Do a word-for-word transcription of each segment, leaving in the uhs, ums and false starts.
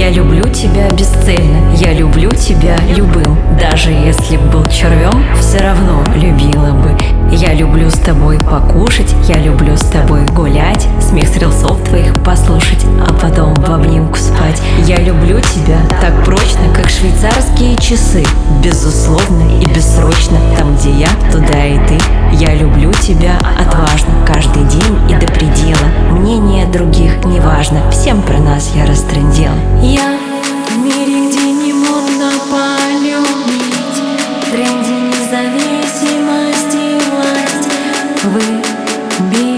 Я люблю тебя бесцельно, я люблю тебя любым. Даже если б был червем, все равно любила бы. Я люблю с тобой покушать, я люблю с тобой гулять, смех с рилсов твоих послушать, а потом в обнимку спать. Я люблю тебя так прочно, как швейцарские часы, безусловно и бессрочно. Там, где я, туда и ты. Я люблю тебя отважно, каждый день и до предела. Мнение других не важно, всем про нас я растрындела. Я в мире, где не модно полюбить, в тренде независимость и власть выбираю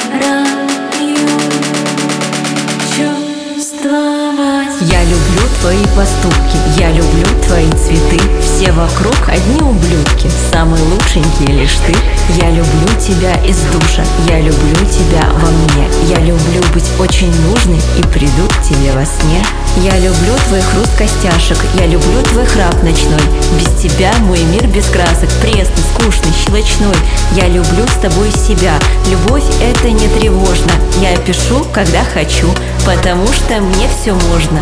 чувствовать. Я люблю твои поступки, я люблю твои цветы. Все вокруг одни ублюдки, самый лучшенький лишь ты. Я люблю тебя из душа, я люблю тебя во мне. Я люблю быть очень нужной и приду к тебе во сне. Я люблю твой хруст костяшек, я люблю твой храп ночной. Без тебя мой мир без красок, пресный, скучный, щелочной. Я люблю с тобой себя, любовь это не тревожно. Я пишу, когда хочу, потому что мне все можно.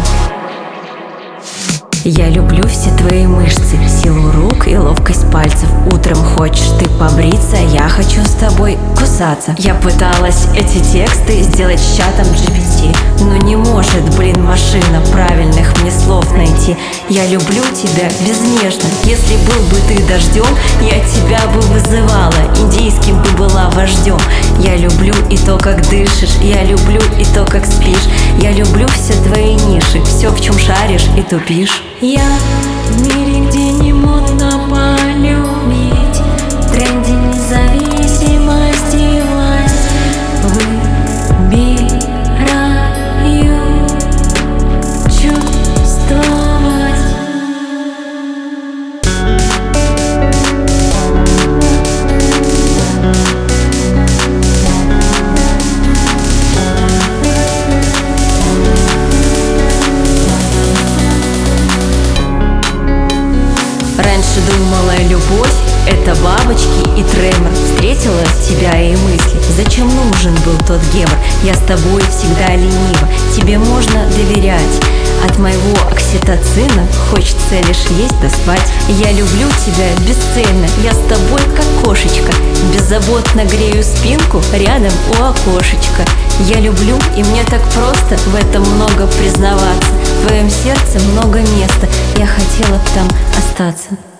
Я люблю все твои мышцы, силу рук и ловкость пальцев. Утром хочешь ты побриться, я хочу с тобой кусаться. Я пыталась эти тексты сделать с чатом джи пи ти, но не может, блин, машина правильных мне слов найти. Я люблю тебя безнежно, если был бы ты дождем, я тебя бы вызывала, индийским бы была вождем. Я люблю и то, как дышишь, я люблю и то, как спишь. Я люблю все твои ниши, все, в чем шаришь и тупишь. Я в мире, где не модно полюбить, в тренде независимость и власть выбираю чувствовать. Раньше думала, любовь — это бабочки и тремор. Встретила тебя и мысли, зачем нужен был тот гемор? Я с тобой всегда ленива, тебе можно доверять. От моего окситоцина хочется лишь есть да спать. Я люблю тебя бесцельно, я с тобой как кошечка. Беззаботно грею спинку рядом у окошечка. Я люблю, и мне так просто в этом много признаваться. В твоем сердце много места, я хотела б там остаться.